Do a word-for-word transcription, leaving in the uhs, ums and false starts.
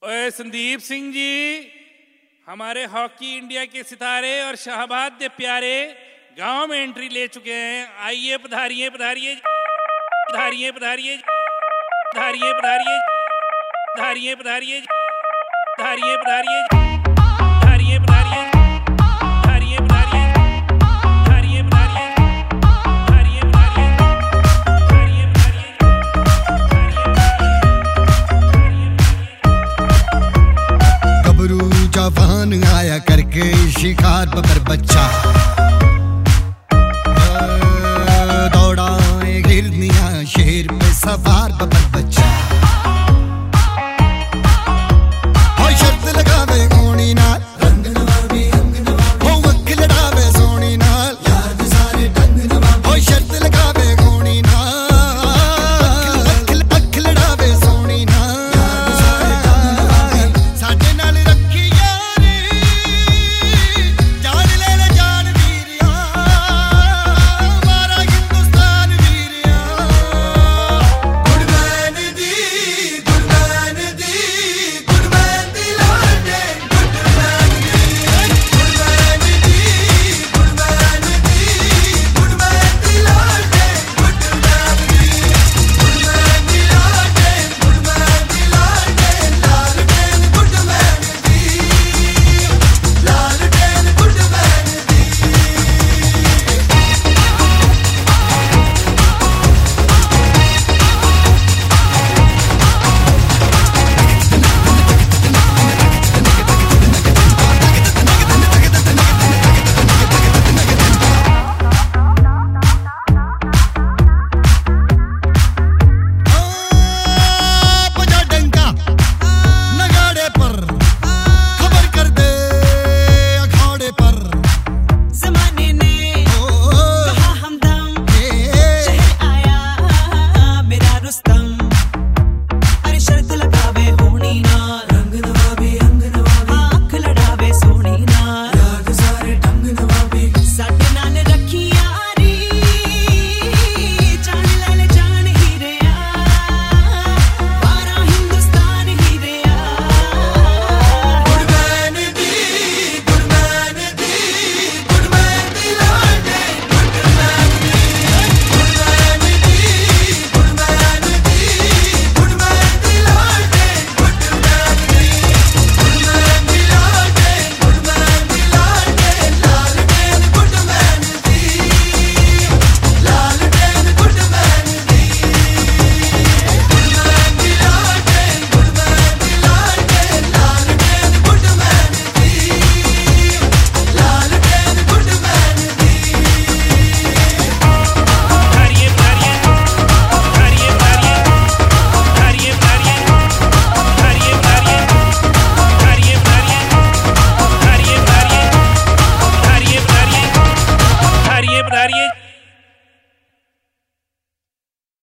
ओए संदीप सिंह जी, हमारे hockey India के सितारे और शहबाद प्यारे गांव में एंट्री ले चुके हैं। आइए पधारिए पधारिए पधारिए पधारिए पधारिए पधारिए पधारिए पधारिए पधारिए पधारिए पधारिए पधारिए पधारिए पधारिए पधारिए पधारिए गबरू जवान आया करके शिकार पर बच्चा